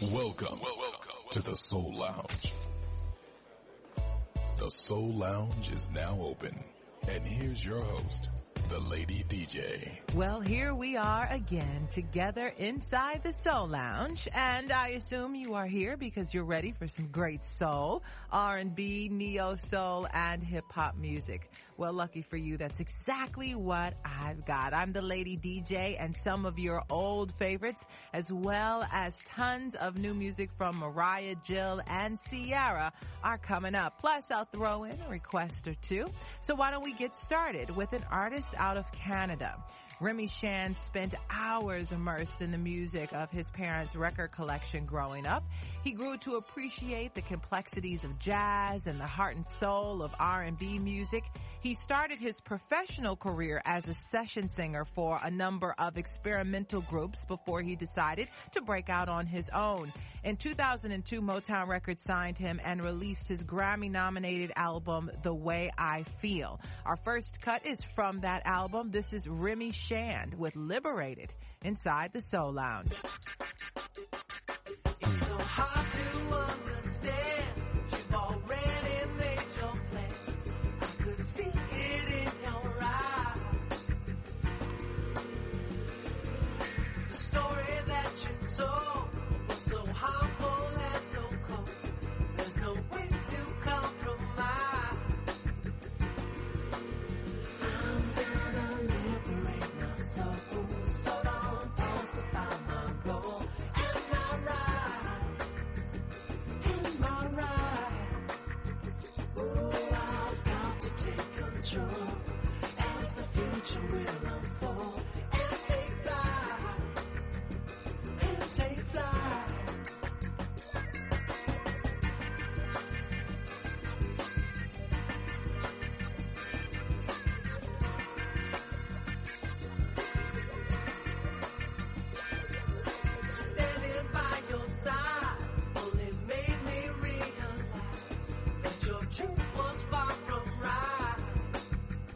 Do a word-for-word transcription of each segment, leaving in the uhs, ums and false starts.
Welcome, welcome to the Soul Lounge. The Soul Lounge is now open. And here's your host, the Lady D J. Well, here we are again together inside the Soul Lounge, and I assume you are here because you're ready for some great soul, R and B, neo soul, and hip hop music. Well, lucky for you, that's exactly what I've got. I'm the Lady D J, and some of your old favorites, as well as tons of new music from Mariah, Jill, and Ciara are coming up. Plus, I'll throw in a request or two. So why don't we get started with an artist out of Canada. Remy Shand spent hours immersed in the music of his parents' record collection growing up. He grew to appreciate the complexities of jazz and the heart and soul of R and B music. He started his professional career as a session singer for a number of experimental groups before he decided to break out on his own. In two thousand two, Motown Records signed him and released his Grammy-nominated album, The Way I Feel. Our first cut is from that album. This is Remy Shand with Liberated inside the Soul Lounge. It's so hard to understand. You've already made your plan. I could see it in your eyes. The story that you told was so harmful and so cold. There's no way to compromise. I'm gonna liberate my soul, so don't pacify my role. Am I right? Am I right? Ooh, I've got to take control as the future will unfold. And take flight, and take flight. Standing by your side only made me realize that your truth was far from right.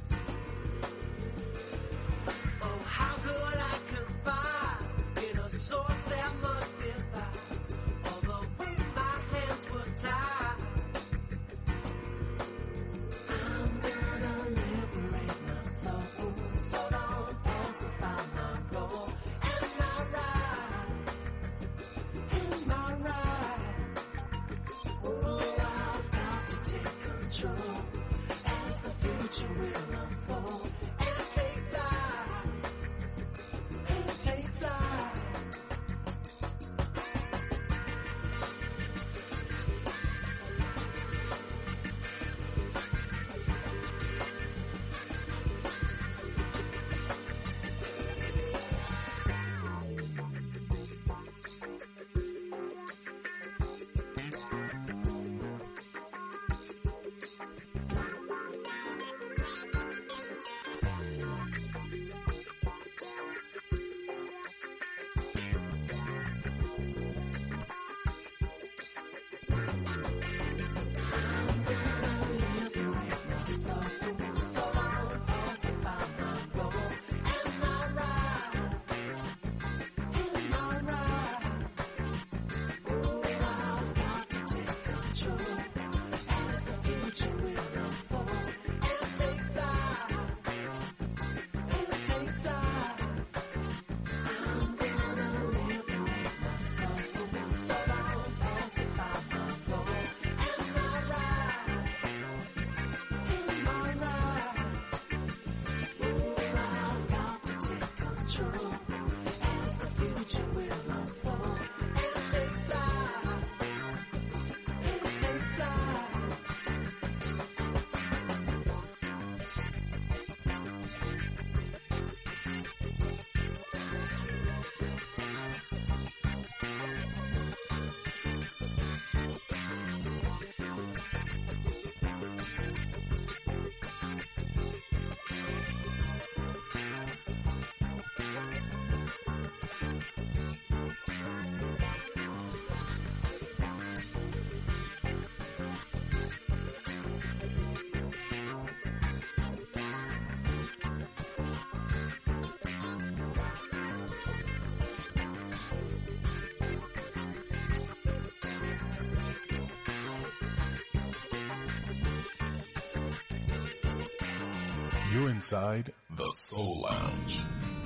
You're inside the Soul Lounge.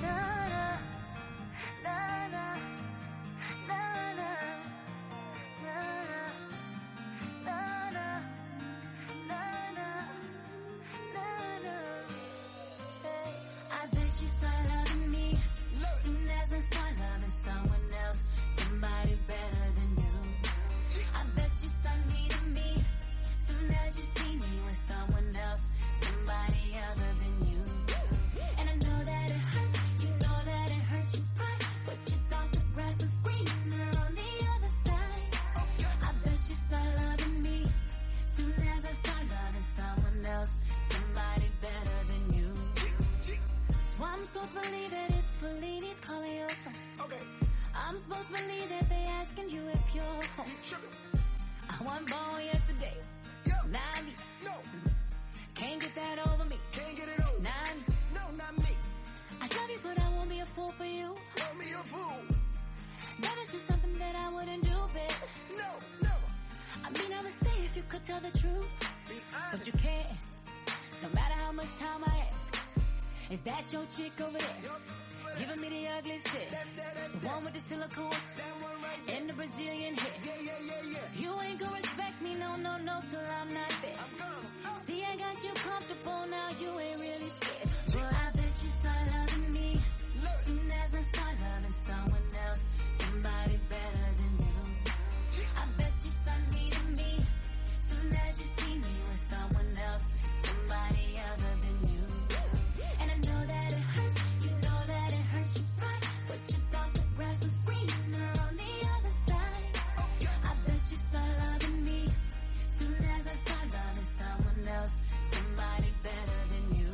Your chick over there, giving me the ugly shit. The one with the silicone and the Brazilian hair. You ain't gonna respect me, no, no, no, till I'm not there. See, I got you comfortable now, you ain't really scared. But I bet you start loving me soon as I start loving someone else, somebody better than you. I bet you start needing me soon as you see me with someone else, somebody other than you. And I know that it hurts, you know that it hurts you right, but you thought the grass was greener on the other side. I bet you start loving me soon as I start loving someone else, somebody better than you.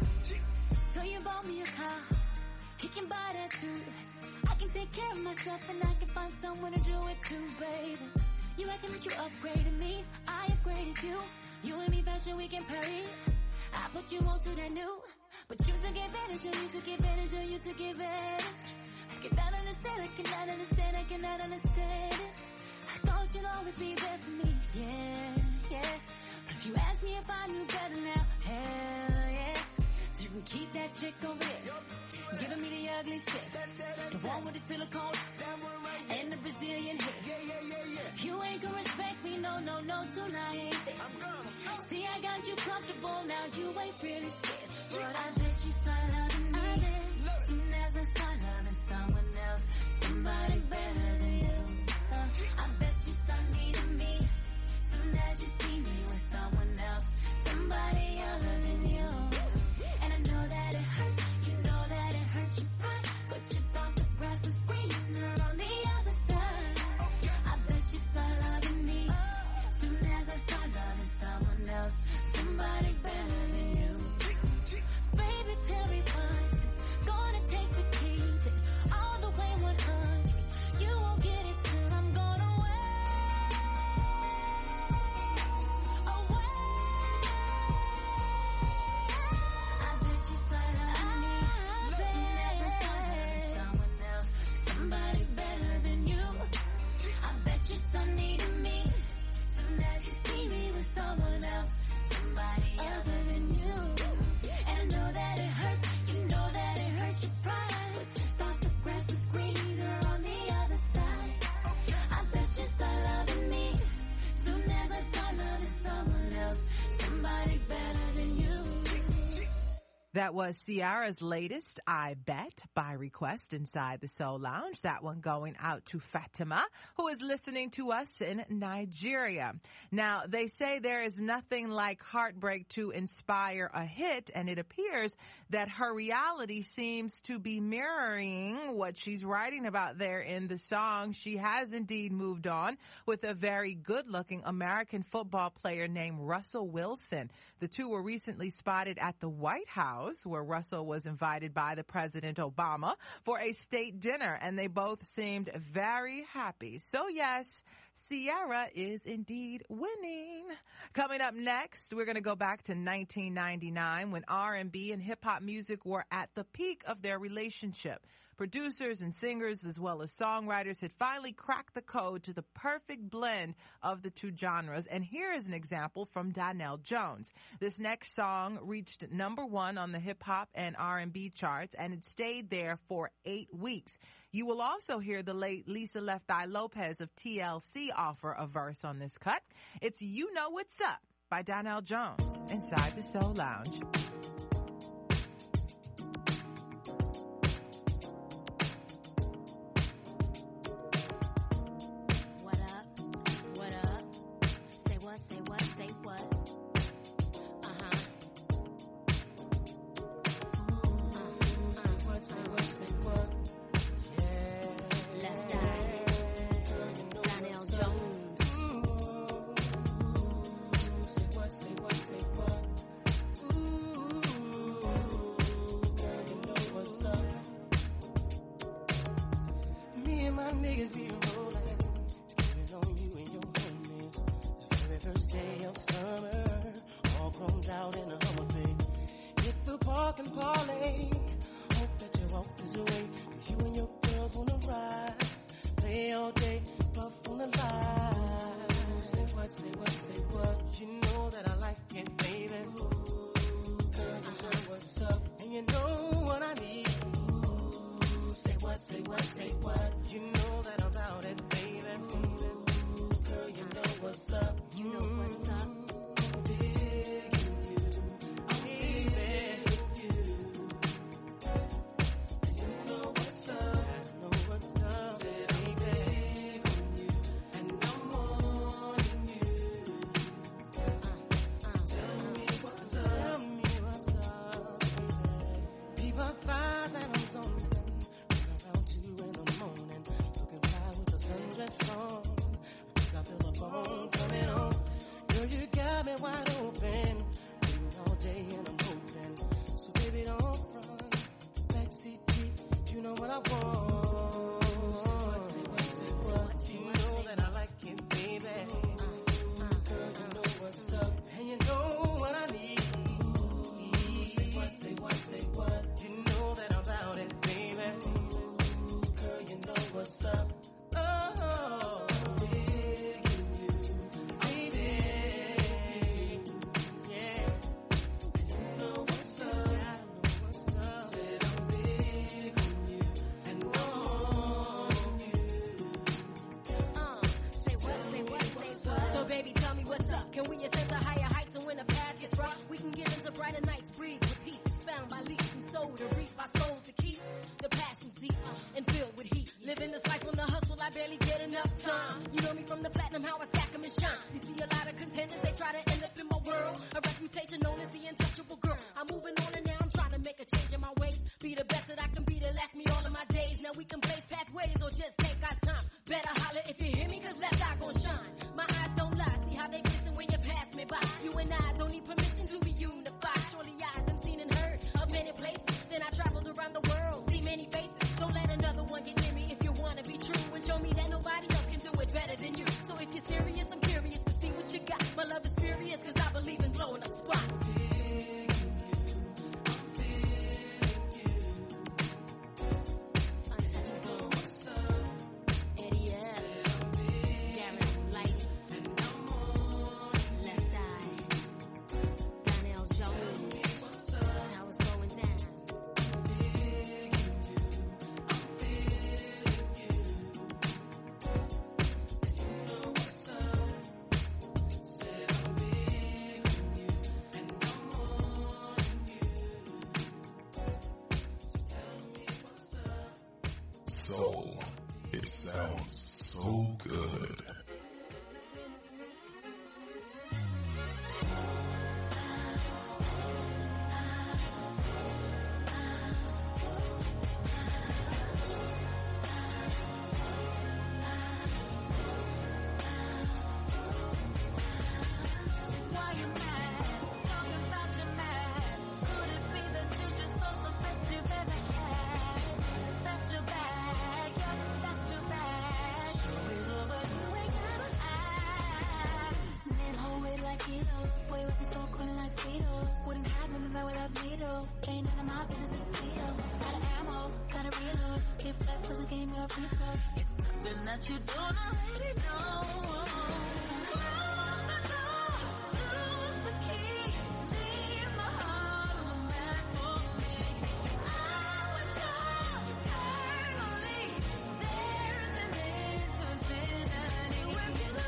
So you bought me a car, he can buy that too. I can take care of myself and I can find someone to do it too, baby. You acting like you upgraded me, I upgraded you. You and me fashion, we can parry. I put you on to that new. But you took advantage, or you took advantage, or you took advantage. I cannot understand, I cannot understand, I cannot understand it. I thought you'd always be there for me, yeah, yeah. But if you ask me if I knew better now, hell yeah. So you can keep that chick over there, giving me the ugly shit. The one with the silicone and the Brazilian hair. If you ain't gonna respect me, no, no, no, till I ain't there. See, I got you comfortable, now you ain't really scared. But I bet you start loving me soon as I start loving someone else, somebody better than you. Uh, I bet you start needing me soon as you see me with someone else, somebody other than you. And I know that it hurts, you know that it hurts you right, but you thought the grass was greener on the other side. I bet you start loving me soon as I start loving someone else, somebody better than you. Baby, tell me what it's gonna take to keep it all the way one hundred. You won't get it till I'm gone away, away. I bet you start loving me soon as I start loving someone else, somebody better than you. I bet you start needing me soon as you see me with someone else, somebody other than you. And I know that it hurts, you know that it hurts your pride, but you thought the grass was greener on the other side. I bet you start loving me soon as I start loving someone else, somebody better than you. That was Ciara's latest, I Bet, by request inside the Soul Lounge. That one going out to Fatima, who is listening to us in Nigeria. Now, they say there is nothing like heartbreak to inspire a hit, and it appears that her reality seems to be mirroring what she's writing about there in the song. She has indeed moved on with a very good-looking American football player named Russell Wilson. The two were recently spotted at the White House, where Russell was invited by the President Obama for a state dinner, and they both seemed very happy. So yes, Ciara is indeed winning. Coming up next, we're going to go back to nineteen ninety-nine when R and B and hip-hop music were at the peak of their relationship. Producers and singers, as well as songwriters, had finally cracked the code to the perfect blend of the two genres. And here is an example from Donnell Jones. This next song reached number one on the hip-hop and R and B charts, and it stayed there for eight weeks. You will also hear the late Lisa Left Eye Lopez of T L C offer a verse on this cut. It's You Know What's Up by Donnell Jones inside the Soul Lounge. Soul. It sounds so good. That's too bad. Show is over. You ain't It's something that you don't already know. Close the door, lose the key, leave my heart on the mat for me. I was yours eternally. There's an end to infinity. We're gonna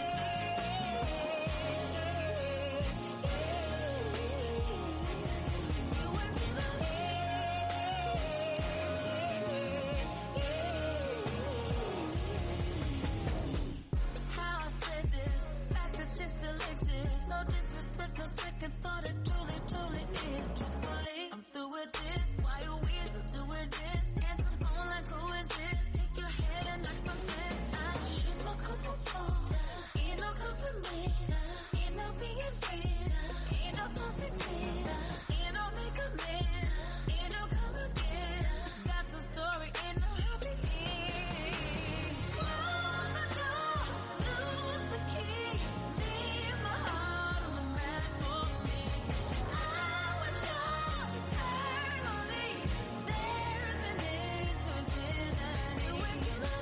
no disrespect, no second thought, it truly, truly is. Truthfully, I'm through with this. Why you weird? I'm doing this. Answer the phone like, who is this? Take your head and knock some sense. I should not come apart. Ain't no compliment. Ain't no being friend. Ain't no false pretense. Ain't no make a man. Ain't no come again. Got some story, ain't no happy end. Close the door, lose the key. Leave my heart on the mat for me. I was yours eternally. There's an end to infinity. We're gonna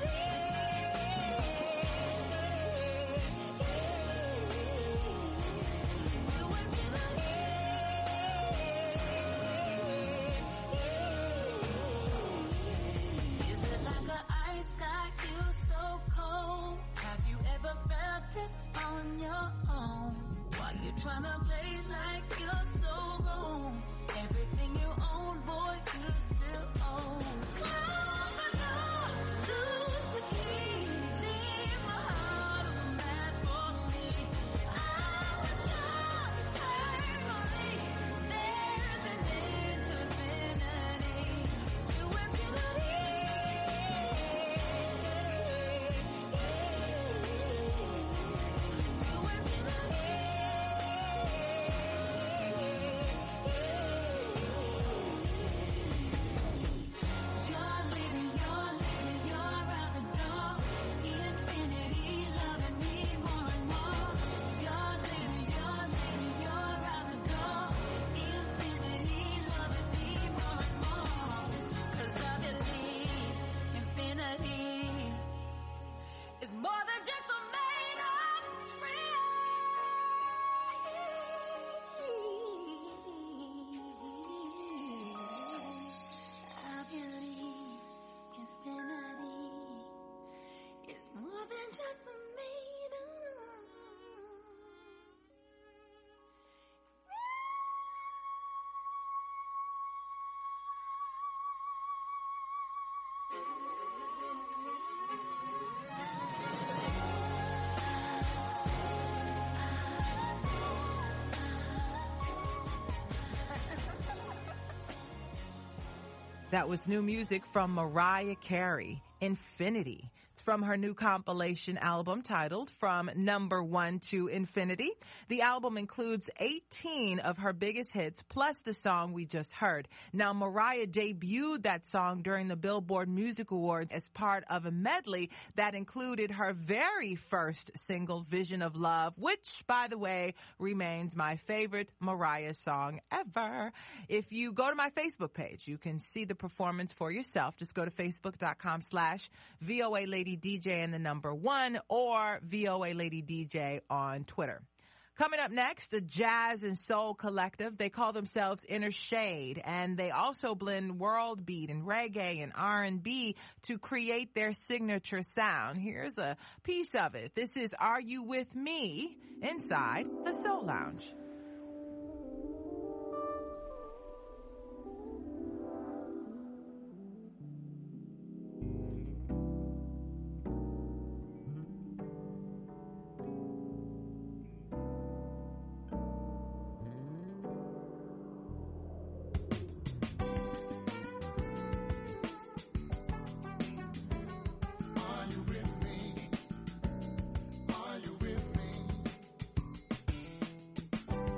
Is it like an ice got you so cold? Have you ever felt this on your own? While you're trying to play like you're so grown, everything you own, boy, you still own. Close the door, lose the key, leave my heart on the mat for me. I was yours eternally. There's an end to infinity, to infinity. You're leaving, you're leaving, you're out the door. Infinity, loving me more and more. You're leaving, you're leaving, you're out the door. Infinity, loving me more and more. 'Cause I believe infinity is more than just a made up dream. I believe infinity is more than just a made up. That was new music from Mariah Carey, Infinity. It's from her new compilation album titled From Number One to Infinity. The album includes eighteen of her biggest hits, plus the song we just heard. Now, Mariah debuted that song during the Billboard Music Awards as part of a medley that included her very first single, Vision of Love, which, by the way, remains my favorite Mariah song ever. If you go to my Facebook page, you can see the performance for yourself. Just go to facebook.com slash VOA Lady D J and the number one, or V O A Lady D J on Twitter. Coming up next, the Jazz and Soul Collective. They call themselves Inner Shade, and they also blend world beat and reggae and R and B to create their signature sound. Here's a piece of it. This is Are You With Me inside the Soul Lounge. Are you with me?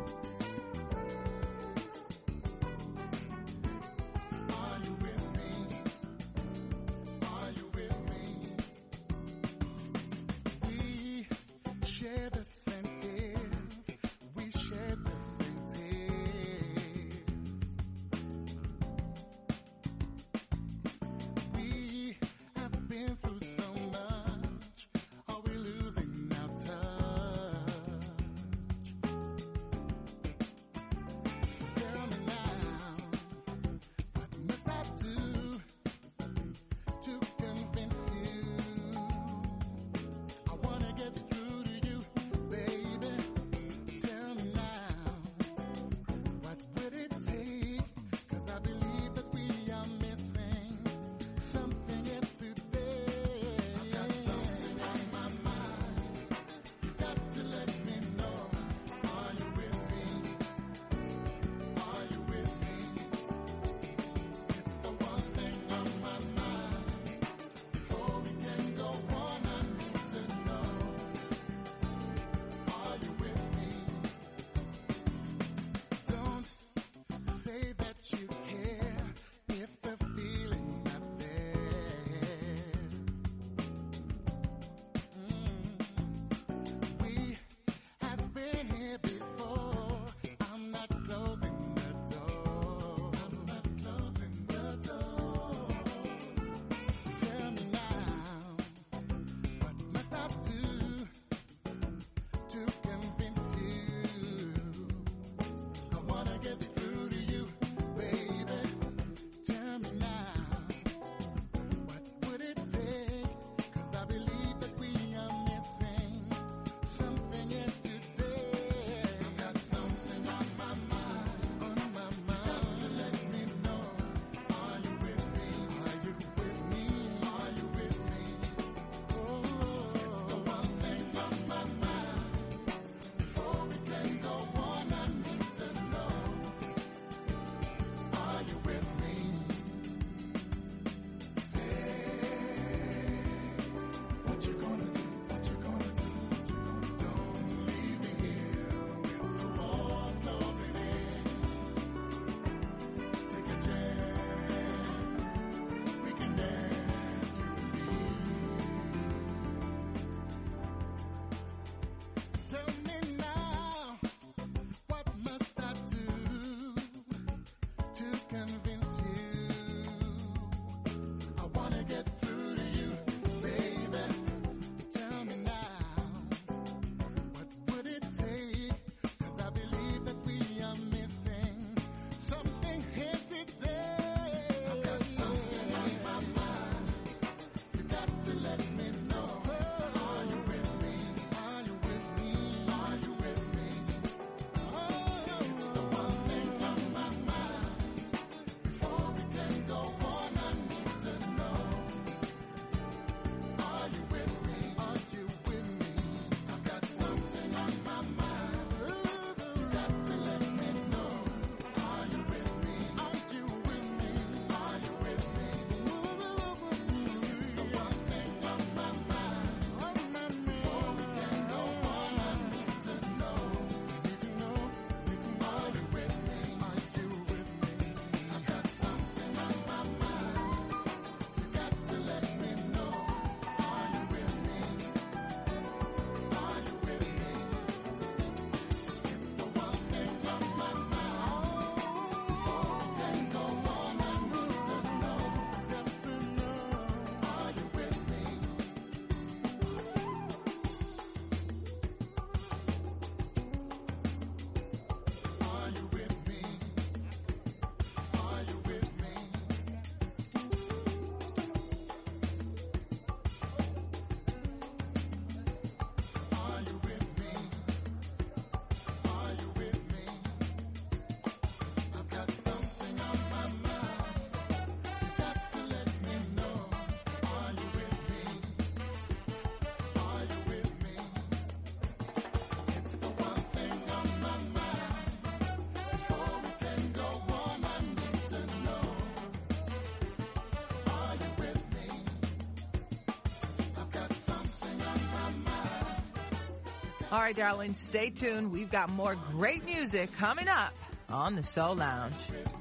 All right, darling, stay tuned. We've got more great music coming up on the Soul Lounge.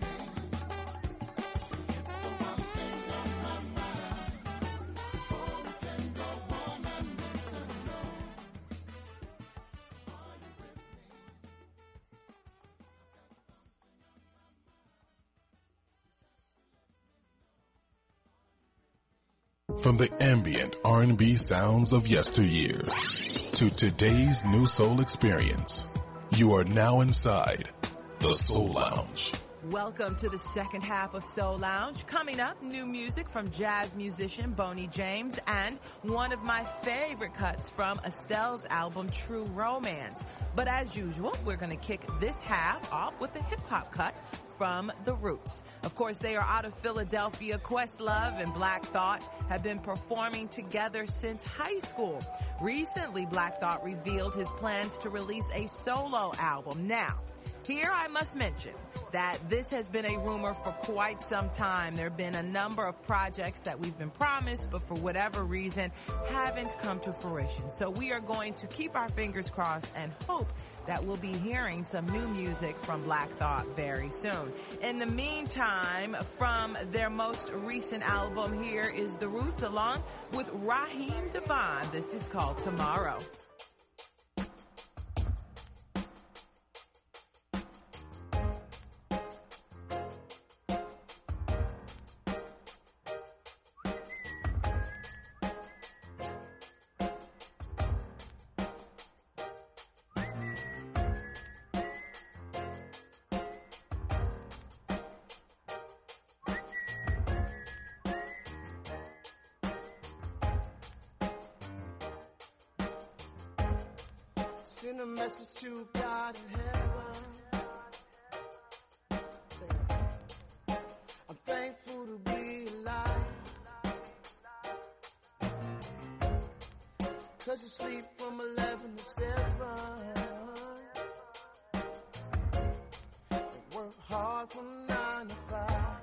From the ambient R and B sounds of yesteryears to today's new soul experience, you are now inside the Soul Lounge. Welcome to the second half of Soul Lounge. Coming up, new music from jazz musician Boney James and one of my favorite cuts from Estelle's album True Romance. But as usual, we're going to kick this half off with a hip-hop cut from The Roots. Of course, they are out of Philadelphia. Questlove and Black Thought have been performing together since high school. Recently, Black Thought revealed his plans to release a solo album. Now, here I must mention that this has been a rumor for quite some time. There have been a number of projects that we've been promised, but for whatever reason, haven't come to fruition. So we are going to keep our fingers crossed and hope that we'll be hearing some new music from Black Thought very soon. In the meantime, from their most recent album, here is The Roots along with Raheem Devon. This is called Tomorrow. Send a message to God in heaven. I'm thankful to be alive. Cause you sleep from eleven to seven. And work hard from nine to five.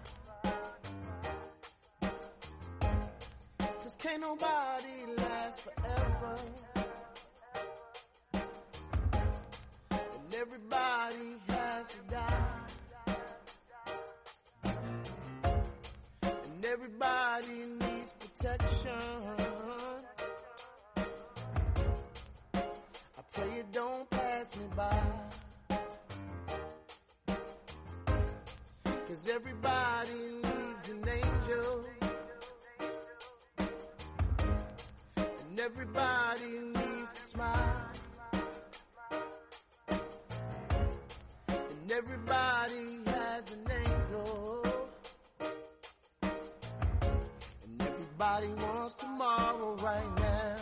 Cause can't nobody last forever. Everybody has to die, and everybody needs protection. I pray it don't pass me by, 'cause everybody needs an angel, and everybody needs a smile. Everybody has an angle, and everybody wants tomorrow right now.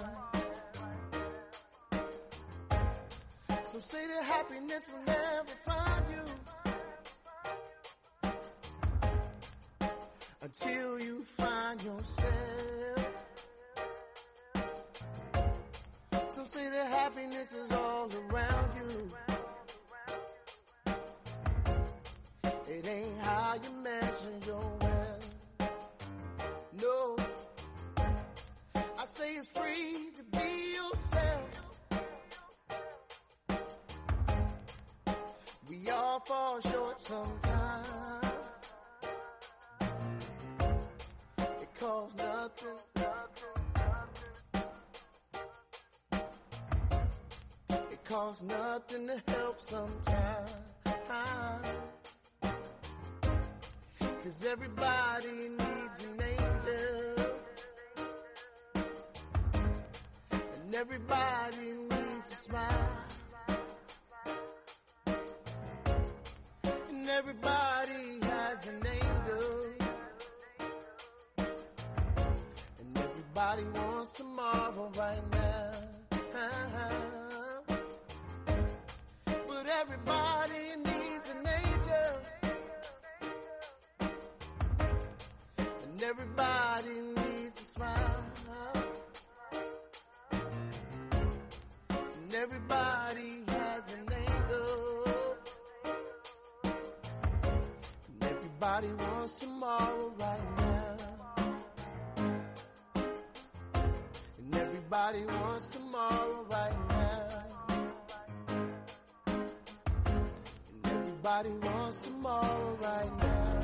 So say that happiness will never find you until you find yourself. So say that happiness is all around you. It ain't how you measure your wealth. No, I say it's free to be yourself. We all fall short sometimes. It costs nothing. It costs nothing to help sometimes. 'Cause everybody needs an angel, and everybody needs a smile, and everybody has an angel, and everybody wants tomorrow right now. But everybody needs an angel, and everybody needs a smile, and everybody has an angle, and everybody wants tomorrow right now, and everybody wants tomorrow right now. Everybody wants tomorrow right now.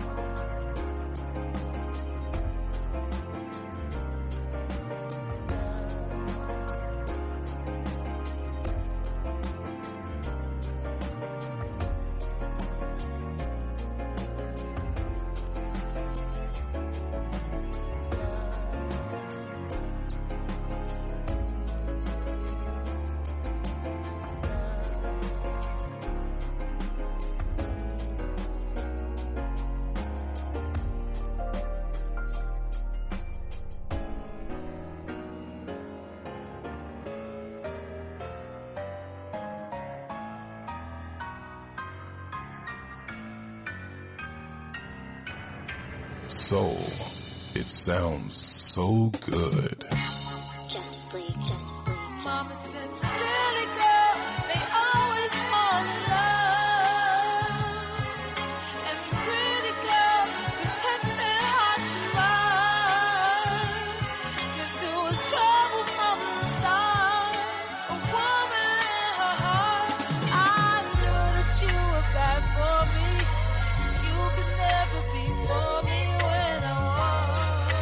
Soul. It sounds so good. Justice League, Justice League. Mama said, silly girl, they always fall in love. And pretty girls protect their hearts and minds. Guess it was trouble from the start. A woman in her heart. I knew that you were bad for me. You could never be for me when I was.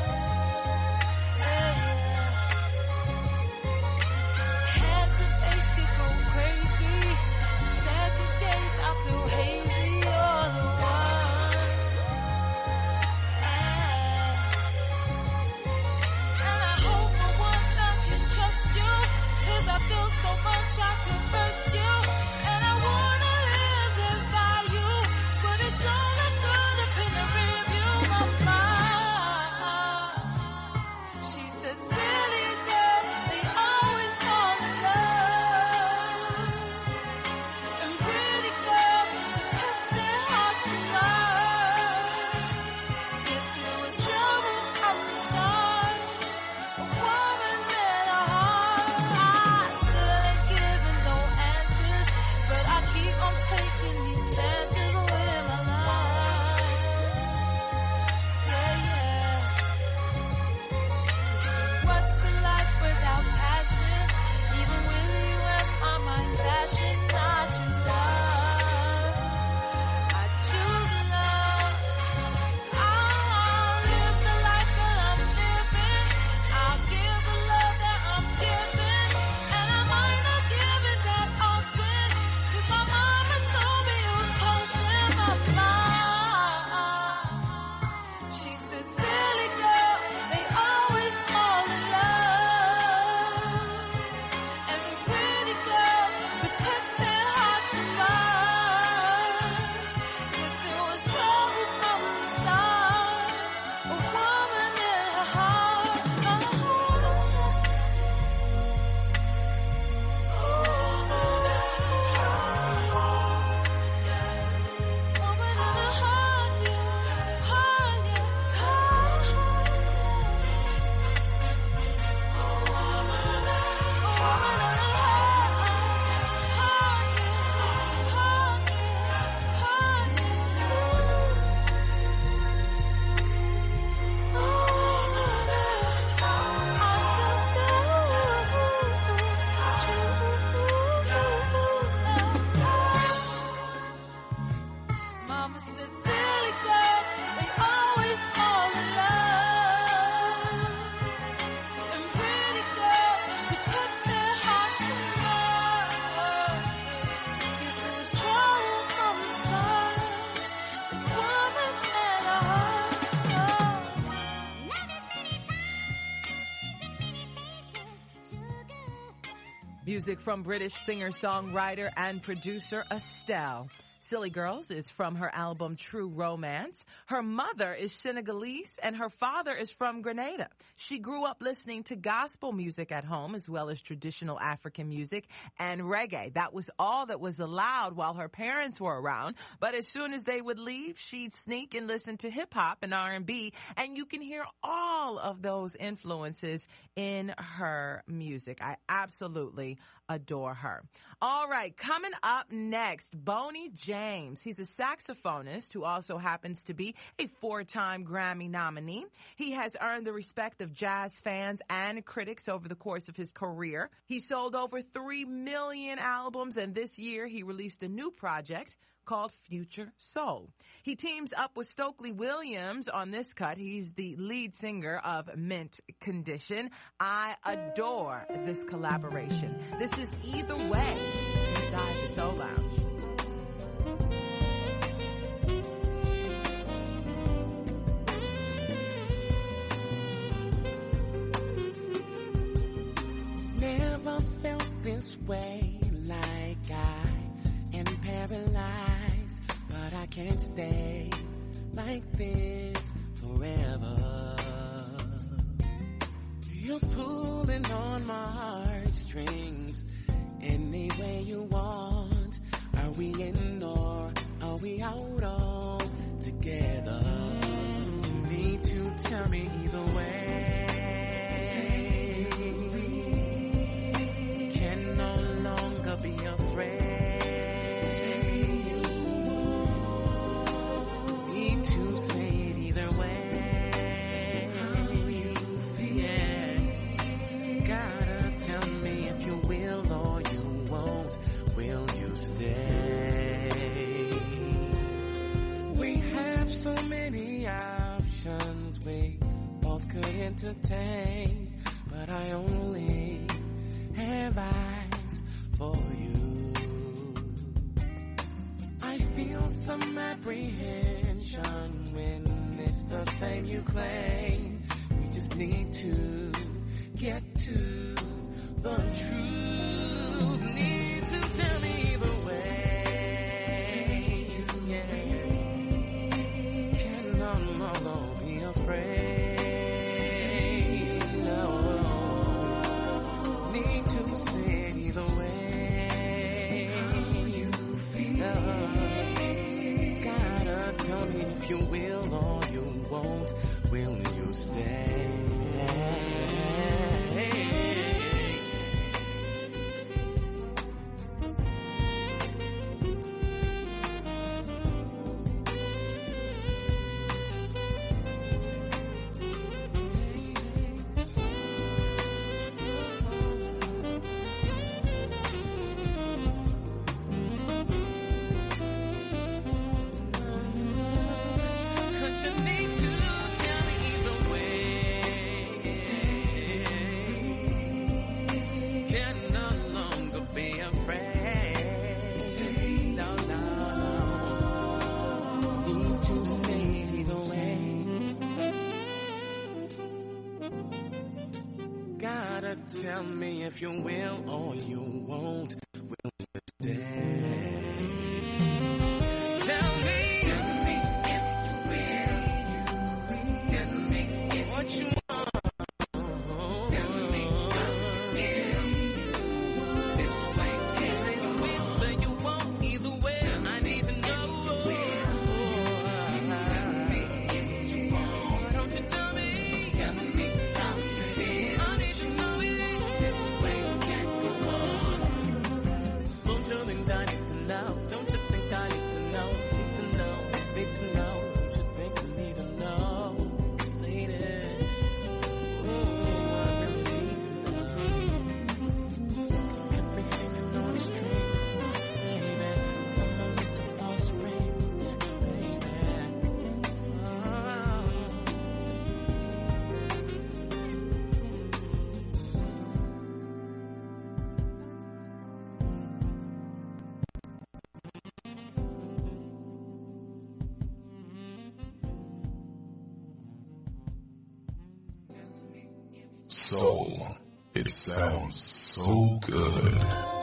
Yeah, yeah. Hands and face, you go crazy. Second days, I feel hazy. You're the one. And I hope for once I can trust you. 'Cause I feel so much I could burst you. And I wanna live and by you. But it don't look good up in the rearview, mama. She said, silly girl, they always fall in love. And pretty girls protect their hearts and minds. Guess it was trouble from the start. A woman in a heart. I still ain't giving no answers, but I keep on taking these chances with my life. Yeah, yeah. What's the life without passion? Even with you at my mind dashing, I choose love. I choose love. I'll live the life that I'm living. I'll give the love that I'm giving. And I might not give it that often. 'Cause my mama told me it was potion, mama. She said, silly girl, they always fall in love. And pretty girls protect their hearts and minds. Guess it was trouble from the start. A woman in her heart. Woman in her heart, yeah, heart, yeah, heart. A woman in her heart, heart, yeah, heart, yeah, heart, Mama said, silly girls, they always fall in love. And pretty girls protect their hearts and minds. Guess it was trouble from the start. This woman had a heart. Music from British singer-songwriter and producer Estelle. Silly Girls is from her album True Romance. Her mother is Senegalese and her father is from Grenada. She grew up listening to gospel music at home as well as traditional African music and reggae. That was all that was allowed while her parents were around. But as soon as they would leave, she'd sneak and listen to hip hop and R and B, and you can hear all of those influences in her music. I absolutely adore her. All right, coming up next, Boney James James. He's a saxophonist who also happens to be a four-time Grammy nominee. He has earned the respect of jazz fans and critics over the course of his career. He sold over three million albums, and this year he released a new project called Future Soul. He teams up with Stokely Williams on this cut. He's the lead singer of Mint Condition. I adore this collaboration. This is Either Way inside the Soul Lounge. Never felt this way, like I am paralyzed, but I can't stay like this forever. You're pulling on my heartstrings any way you want. Are we in or are we out all together? You need to tell me either way. Can no longer be afraid. Need to say it either way. How you feel? Gotta tell me if you will or you won't. Will you stay? We have so many options we both could entertain, but I only have eyes for you. I feel some apprehension when it's the same you claim. We just need to get to the truth. Need to tell me the way. Yeah. Can no longer be afraid. No. Need to say it either way. How you feel? Gotta tell me if you will or you won't. Will you stay? Tell me if you will or you won't. Will you stay? Tell me, tell me if you will. Tell me if what you want. Tell me how you feel. This way, say you will, say you won't. Either way, I need to know. Tell me if you want. Why don't you tell me? Tell me how you feel. I need to know. This way can't go on. Don't you think I need to know? Don't you think I need to know? Need to know, need to know. Don't you think I need to know? Lady, oh, I really need to know. Everything in on the string, baby. Someone with the false ring, baby. Oh. Soul. It sounds so good.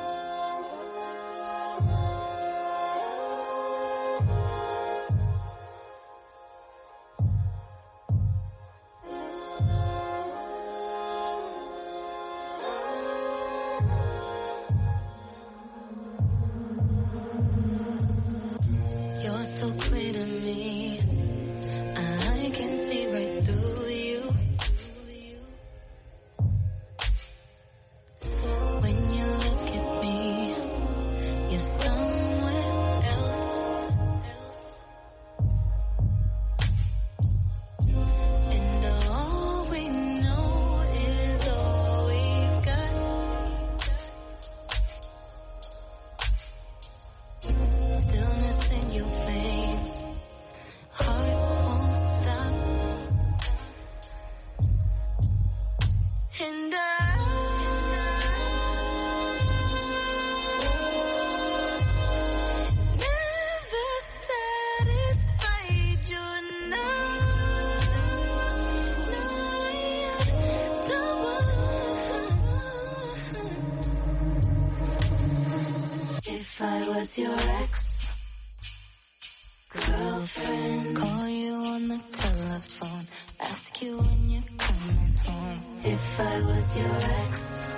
You're so clear to me. I can see right through you. When you look at was your ex girlfriend, call you on the telephone, ask you when you're coming home. If I was your ex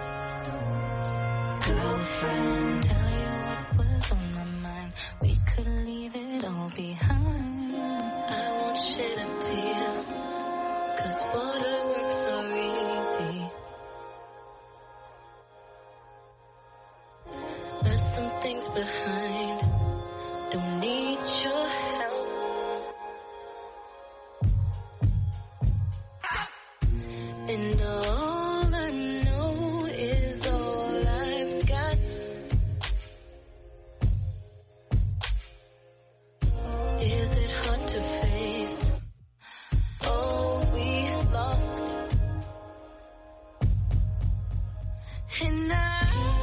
girlfriend, tell you what was on my mind, we could leave it all behind. I won't shit up to you, cause waterworks are easy. There's some things behind, don't need your help. And all I know is all I've got. Is it hard to face? Oh, we lost. And I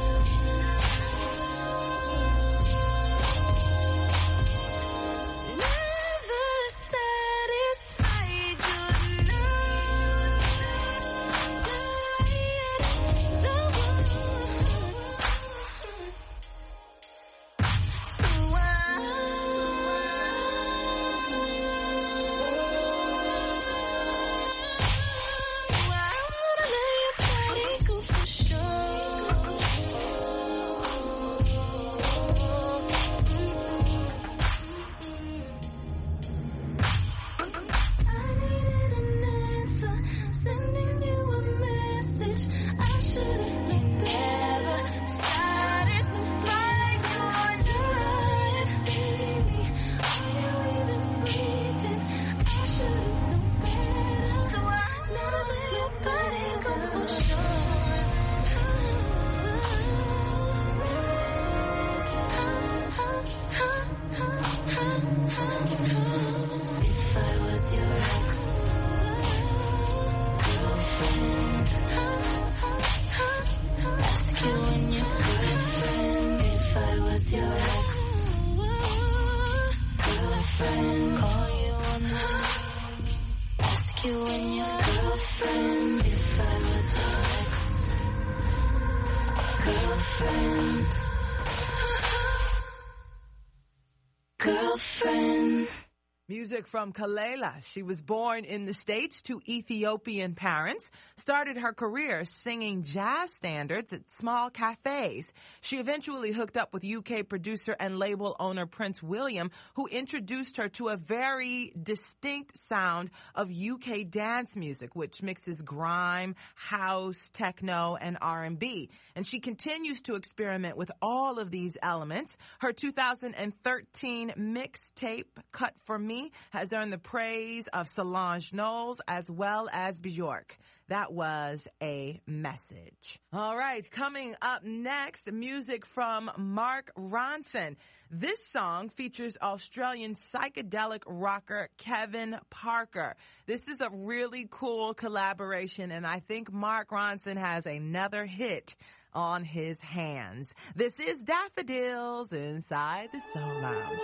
Music from Kelela. She was born in the States to Ethiopian parents, started her career singing jazz standards at small cafes. She eventually hooked up with U K producer and label owner Prince William, who introduced her to a very distinct sound of U K dance music, which mixes grime, house, techno, and R and B. And she continues to experiment with all of these elements. Her two thousand thirteen mixtape, Cut For Me, has earned the praise of Solange Knowles as well as Bjork. That was a message. All right, coming up next, music from Mark Ronson. This song features Australian psychedelic rocker Kevin Parker. This is a really cool collaboration, and I think Mark Ronson has another hit on his hands. This is Daffodils inside the Soul Lounge.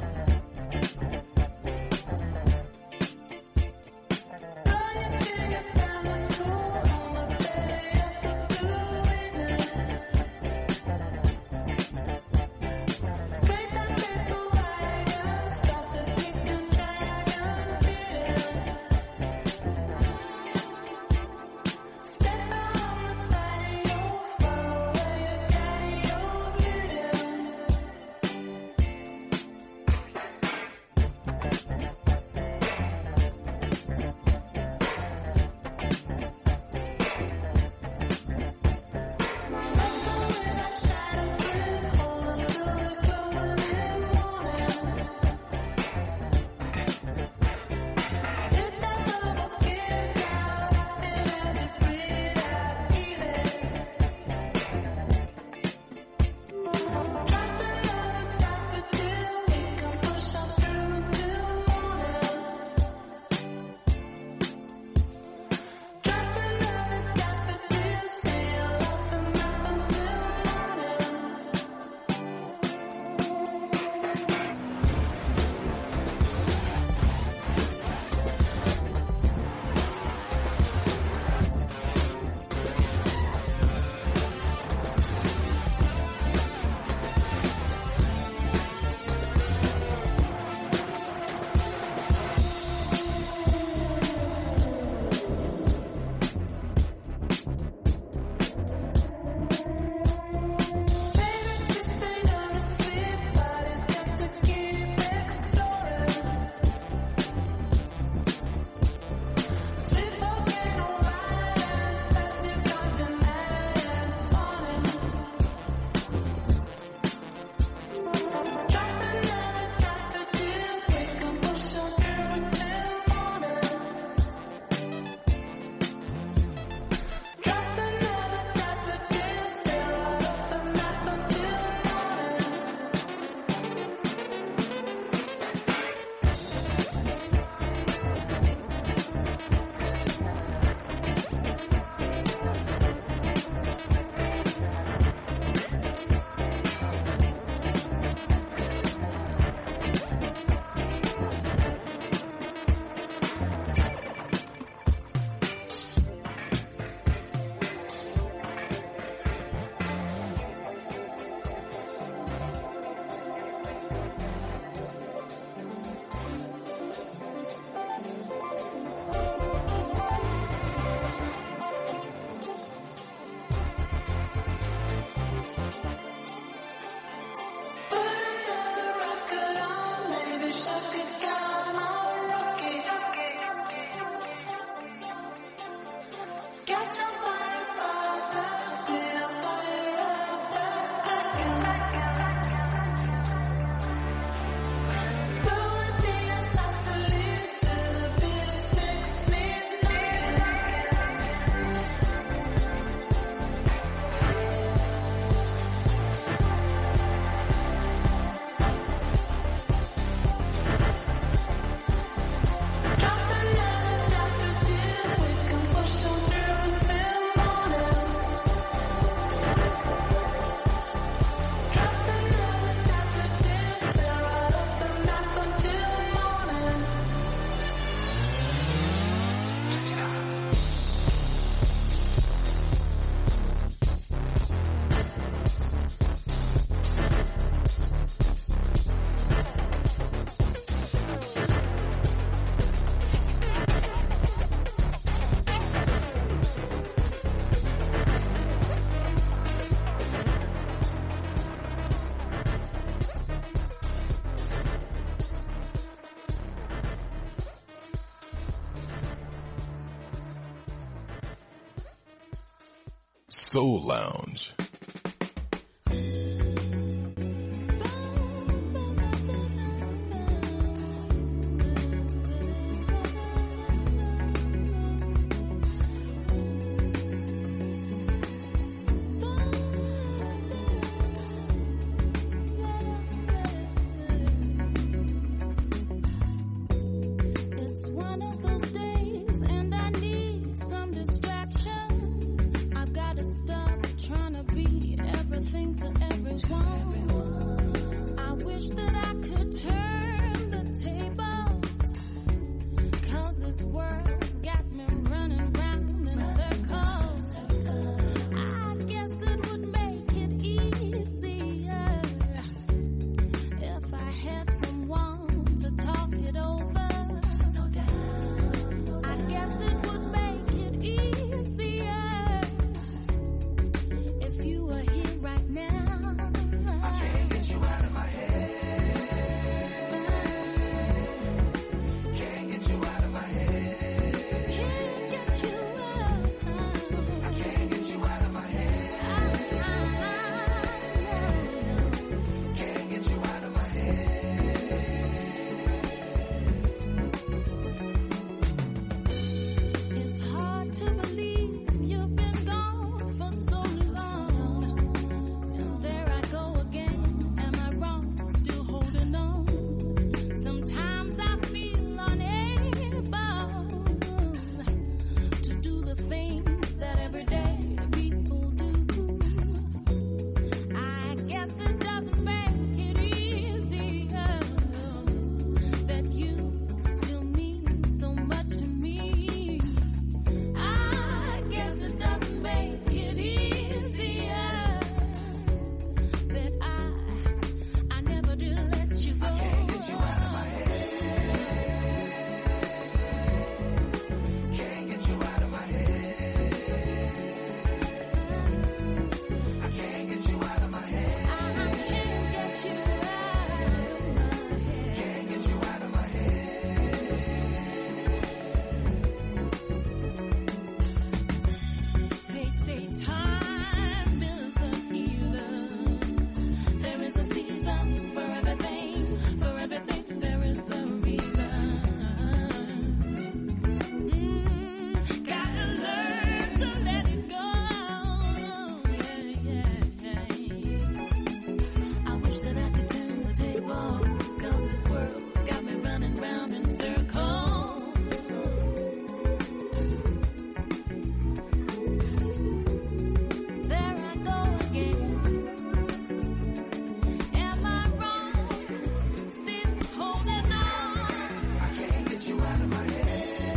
Biggest Soul Lounge. It's one of those days and I need some distraction. I've got to stop trying to be everything to everyone. I wish that I could turn the tables, 'cause this world's got me running round in circles. I guess it would make it easier if I had someone to talk it over. I guess it would make it easier if you were here right now. I can't get you out of my head. Can't get you out of my head. Can't get you out. I can't get you out of my head. Can't get you out of my head. It's hard to believe you've been gone for so long. And there I go again. Am I wrong? Still holding on. Sometimes I feel unable to do the things that everyday people do. I guess it doesn't make it easier that you still mean so much to me. I guess it doesn't make it easier that I I never did let you go. I can't get you out of my head. Can't get you out of my head. I can't get you out of my head. I can't get you out of my head. Can't get you out of my head. They say time is a healer. There is a season for everything. For everything there is a reason. Mm, gotta learn to let it go. Yeah, yeah, yeah. I wish that I could turn the tables, 'cause this world's got me running round in circles. There I go again. Am I wrong? Still holding on. I can't get you out of my head.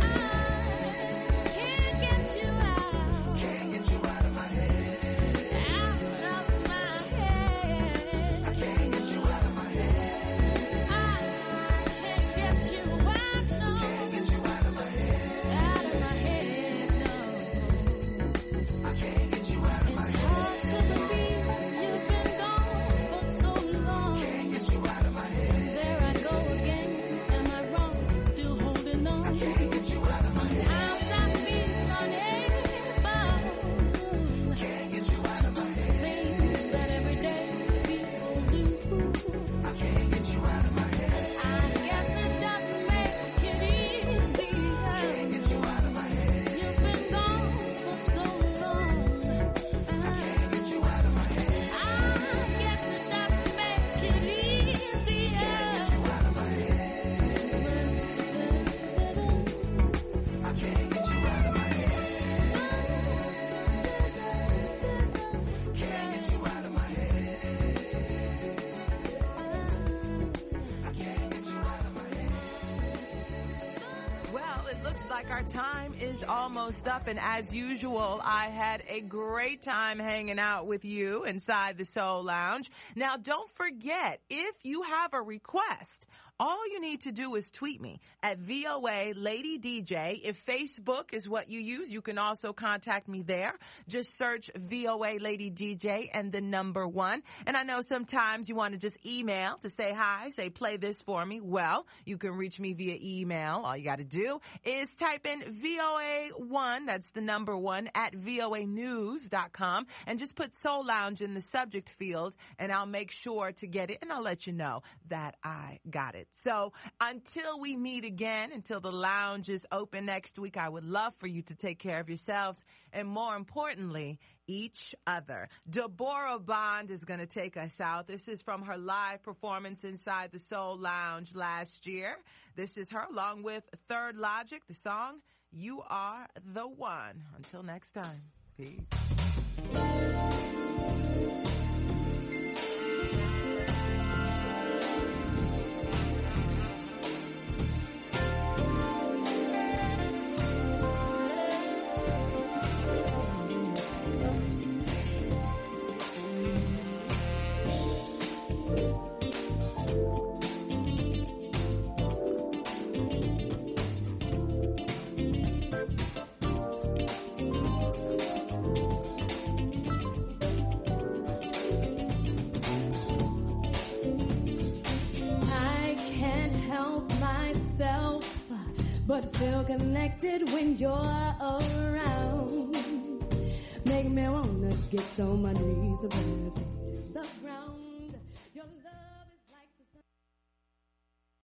I can't get you out. Can't get you out of my head. Out of my head. I can't get you out of my head. I can't get you out. No. Can't get you out of my head. Out of my head, no. I can't get you out of my head. It's hard to believe you've been gone for so long. Can't get you out of my head. There I go again. Am I wrong? Still holding on. I can't get you out of my head. Sometimes I feel unable. Can't get you out of my head. Things that everyday people do. I can't get you out of my head. I guess it doesn't make it easier. Can't get you out of my head. You've been gone for so long. I can't get you out of my head. I guess it doesn't make it easier. Can't get you out of my head. I can't get you out of my head. Can't get you out of my head. I can't get you out of my head. Well, it looks like our time is almost up, and as usual, I had a great time hanging out with you inside the Soul Lounge. Now, don't forget, if you have a request, all you need to do is tweet me at V O A Lady D J. If Facebook is what you use, you can also contact me there. Just search V O A Lady D J and the number one. And I know sometimes you want to just email to say hi, say play this for me. Well, you can reach me via email. All you got to do is type in V O A one, that's the number one, at V O A news dot com, and just put Soul Lounge in the subject field, and I'll make sure to get it, and I'll let you know that I got it. So until we meet again, until the lounge is open next week, I would love for you to take care of yourselves and, more importantly, each other. Deborah Bond is going to take us out. This is from her live performance inside the Soul Lounge last year. This is her along with Third Logic, the song You Are the One. Until next time, peace. But feel connected when you're around. Make me wanna get on my knees and bless the ground.